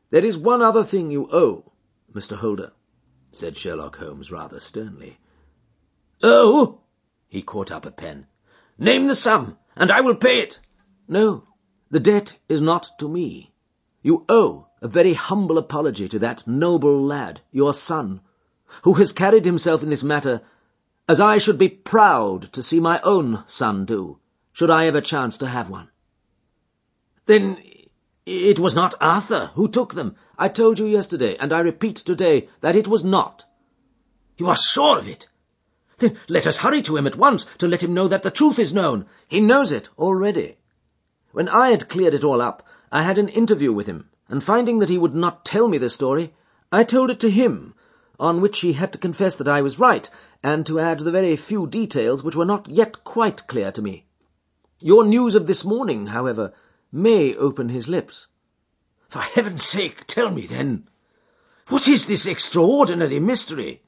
"There is one other thing you owe, Mr. Holder," said Sherlock Holmes rather sternly. "Oh!" He caught up a pen. "Name the sum, and I will pay it." "No, the debt is not to me. You owe a very humble apology to that noble lad, your son, who has carried himself in this matter as I should be proud to see my own son do, should I ever chance to have one." "Then it was not Arthur who took them?" "I told you yesterday, and I repeat today, that it was not." "You are sure of it? Then let us hurry to him at once to let him know that the truth is known." "He knows it already. When I had cleared it all up, I had an interview with him, and finding that he would not tell me the story, I told it to him, on which he had to confess that I was right, and to add the very few details which were not yet quite clear to me. Your news of this morning, however, may open his lips." "For heaven's sake, tell me, then, what is this extraordinary mystery?"